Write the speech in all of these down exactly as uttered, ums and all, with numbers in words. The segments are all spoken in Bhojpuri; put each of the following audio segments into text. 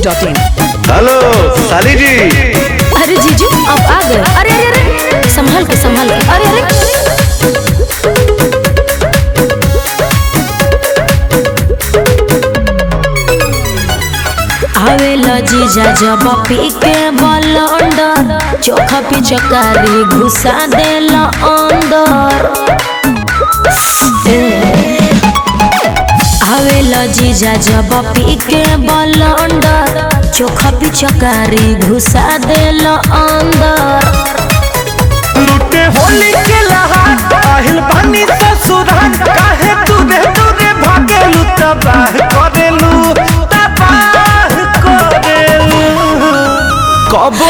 Dot in. हेलो साली जी। अरे जीजू आप आ गए। अरे अरे अरे संभाल के संभाल के। अरे अरे आवेला जीजा जब पी के बलंडर चोखा पिचकारी घुसा देला अंदर। आवेला जीजा जब पी के बलंडर चोखा पिचकारी घुसा देला अंदर। लुटे होली के लहार आहिल पानी ससुराल काहे तूने तूने भागेलू तबाह करेलू तबाह करेलू। कबो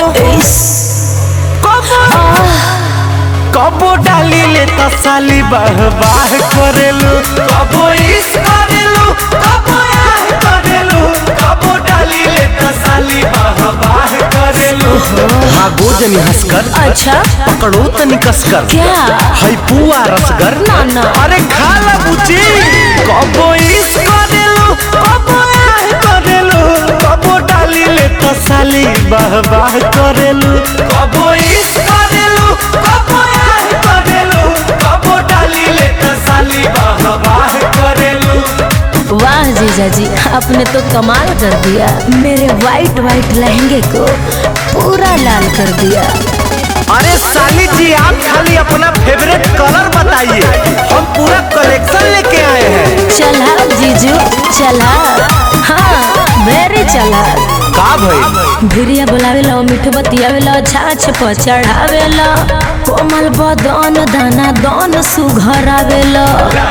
कबो कबो डाली ले तसाली बाह बाह करेलू। कबो इस करेलू कबो आह करेलू। कबो डाली ले तसाली बाह बाह करेलू। भागो जनी हंसकर। अच्छा पकड़ो तनी कसकर। क्या है पुआ रसगर। ना ना अरे खा ला बुची। कबो इस करेलू कबो आह करेलू। कबो डाली ले तसाली बाह बाह करेलू। कबो इस करेलू कबो आह करेलू। कबो डाली ले तसाली बाह बाह करेलू। वाह जीजा जी आपने तो कमाल कर दिया। मेरे वाइट वाइट लहंगे को पूरा लाल कर दिया। अरे साली जी आप खाली अपना फेवरेट कलर बताइए, हम पूरा कलेक्शन लेके आए हैं। चला जीजू चला। हाँ वेरी चला। का भाई भिरिया बुलावेला मिठ बतियावेला छाछ पर चढ़ावेला कोमल बदन दाना दान सुघरावेला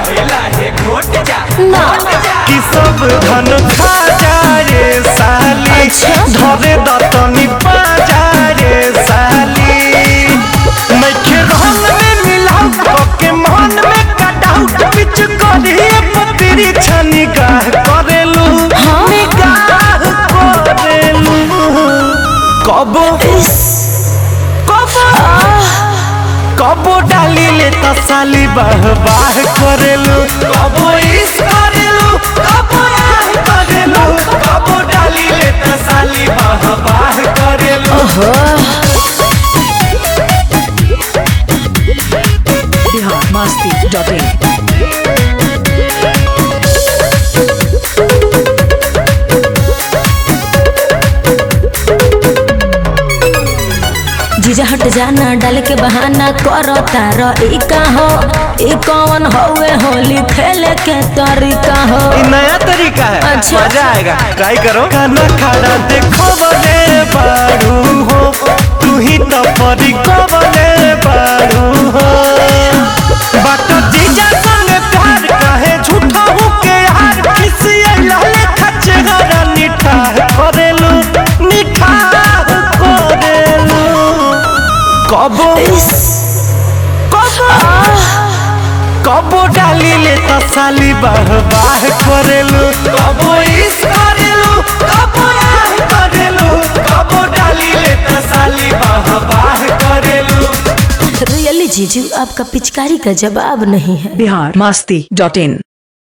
ना कि सब धन खा जा रे साली। अच्छा। धरे दतनी पा जा रे साली। मैं के रंग में मिलाऊ के मन में कटाऊ बिच करिए पतरी छनी गाह करेलू। हाँ? निगाह करेलू। कबो कबो कबो डाली ले तसाली बाह बाह करेलू। कबो इस करेलू कबो आह करेलू। कबो डाली ले तसाली बाह बाह करेलू। Bihar Masti dot in. जीजा हट जाना डाल के बहाना करो तारो ई का हो ई कौन होवे होली खेले के तरीका हो। ये नया तरीका है। अच्छा। मजा आएगा। ट्राई करो। खाना खाना देखो बने बारू हो तू ही तो परी को बने बारू हो। बात जीजा संग प्यार काहे झूठा हूँ के यार किसी लाले खच्चे गरा निठा करेलू निठा करेलू। कबो कबो कबो डाली ले तसाली बाह बाह करेलू। कबो इस करेलू कबो आह करेलू। कबो डाली ले तसाली बाह बाह करेलू। रियली जीजू आपका पिचकारी का जवाब नहीं है। बिहार मस्ती डॉट इन।